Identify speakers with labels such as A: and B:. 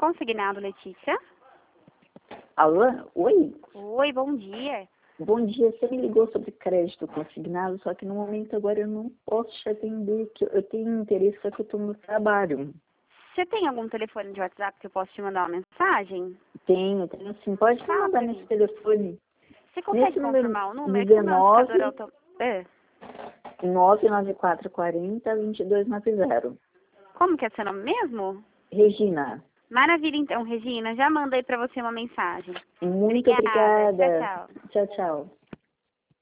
A: Consignado, Letícia.
B: Alô? Oi?
A: Oi, bom dia.
B: Bom dia, você me ligou sobre crédito consignado, só que no momento agora eu não posso te atender, que eu tenho interesse, só que eu estou no trabalho.
A: Você tem algum telefone de WhatsApp que eu posso te mandar uma mensagem?
B: Tenho sim, pode me
A: Fala
B: mandar
A: pra
B: nesse
A: mim.
B: telefone.
A: Você consegue
B: Nesse número
A: confirmar o número? É que o meu
B: 19
A: indicador é.
B: 99440 2290.
A: Como que é seu nome mesmo?
B: Regina,
A: Maravilha, então, Regina. Já mandei pra você uma mensagem.
B: muito
A: Obrigada. Tchau,
B: obrigada.
A: tchau.
B: Tchau, tchau.